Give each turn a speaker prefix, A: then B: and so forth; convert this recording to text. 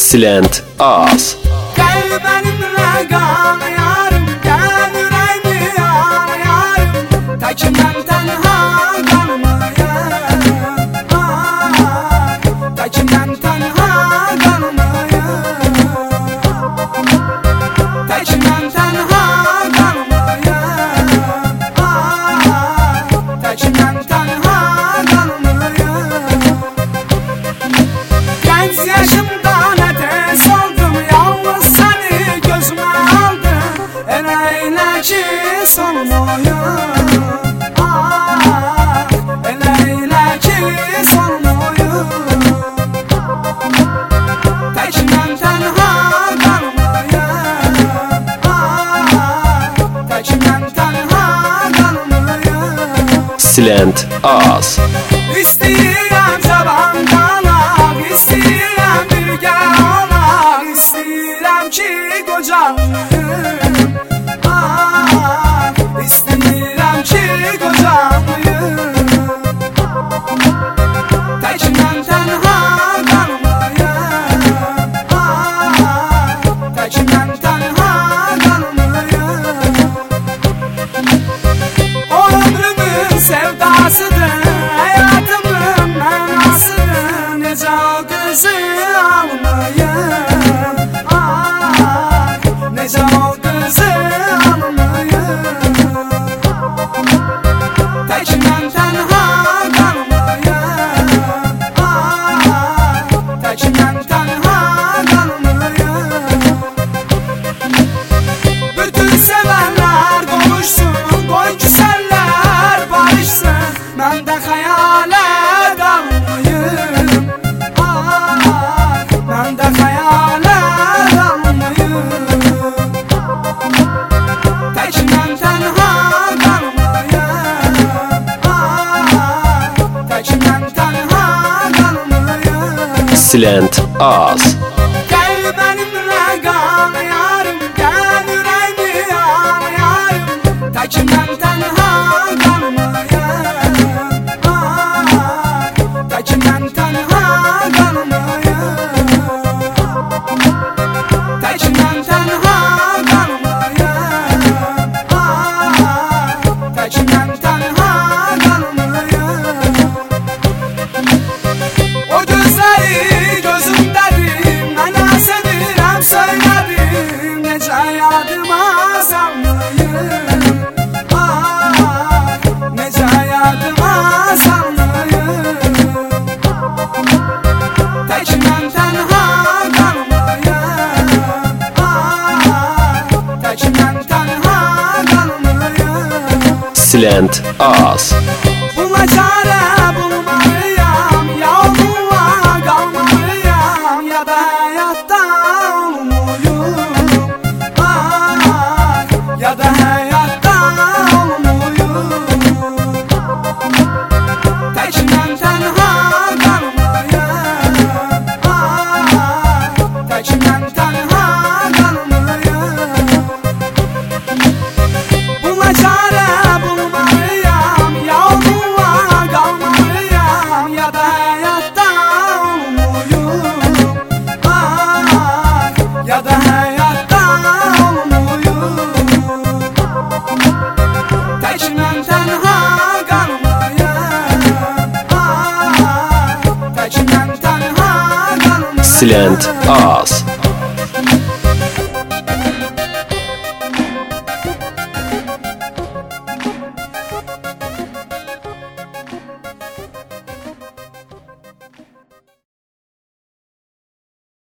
A: Silent az.
B: Gel benimle kal yarım, gel yüreğimi al yarım, tekim ben tenha kalmayayım, tekim ben tenha kalmayayım, tekim ben tenha kalmayayım, tekim ben tenha kalmayayım. Genç yaşımda nefes aldım, yalnız seni gözüme aldım. Eyle ki solmayayım, eyle ki solmayayım, tekim ben tenha kalmayayım, tekim ben tenha kalmayayım.
A: Silent az.
B: İstəyirəm cavan qalaq, istəyirəm birgə olaq, istəyirəm ki qocalayım, istəyirəm ki qocalayım, təkim mən tənha qalmayayım, təkim mən tənha qalmayayım. O ömrümün sevdasıdır, hayatımın mənasıdır, necə o qızı almayım, necə o qızı almayım, təkim mən tənha qalmayım, təkim mən tənha qalmayım. Bütün sevənlər qovuşsun, qoy ki sənlər barışsın, mən də xəyalə qalmayım, mən də xəyalə qalmayım, təkim mən tənha qalmayım, təkim mən tənha qalmayım.
A: Silent az.
B: Gel benimle kal yarım, gel yüreğimi al yarım, tekim ben tenha kalmayayım, tekim ben tenha kalmayayım, tekim ben tenha kalmayayım, tekim ben tenha kalmayayım. O gözleri gözümdedir, mənə sevirəm söylədim, necə yadıma salmayım, necə yadıma salmayım, təkim mən tənha qalmayım, təkim mən tənha qalmayım.
A: Silent az.
B: Buna çare bulmalıyam, ya onunla kalmalıyam, ya da hayatta olmalıyım, ya da hayatta olmalıyım, tekim ben tenha kalmayayım, tekim ben tenha kalmayayım. Buna çare bulmalıyam, ya onunla kalmalıyam, ya da hayatta olmalıyım, ya da hayatta olmalıyım, tekim ben tenha kalmayayım, tekim ben tenha kalmayayım.
A: Silent az.